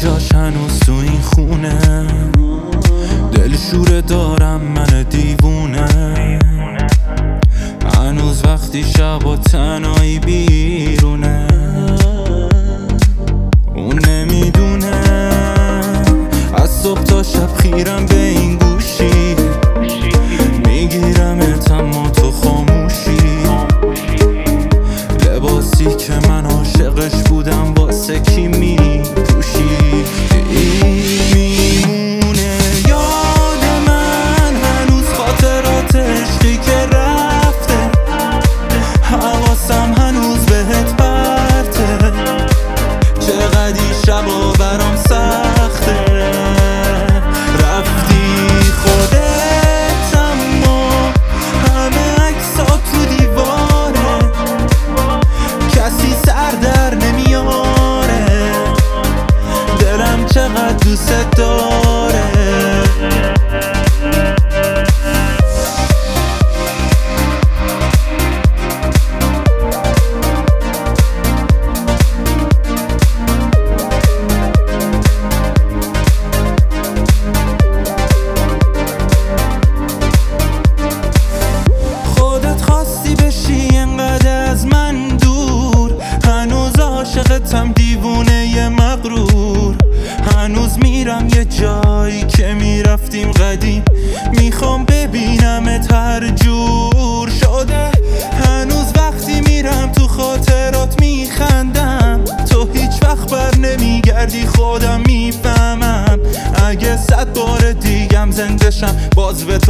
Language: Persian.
جاش هنوز تو این خونه، دلشوره دارم من دیوونه. هنوز وقتی شب و تنهایی بیرونه، اون نمیدونه از صبح تا شب خیرم به این گوشی، میگیرمت اما تو خاموشی. لباسی که من عاشقش بودم واسه کی میپوشی؟ میمونه یاد من هنوز خاطرات عشقی که رفته، حواسم هنوز بهت پرته. چقدر شبا برام سخته، رفتی خودت اما همه عکسات تو دیواره، کسی سر در نمیاره، دلم چقدر دوست داره. عاشقتم دیوونه مغرور، هنوز میرم یه جایی که میرفتیم قدیم، میخوام ببینمت هر جور شده. هنوز وقتی میرم تو خاطرات میخندم، تو هیچ وقت بر نمیگردی خودم میفهمم. اگه 100 بار دیگم زنده شم باز به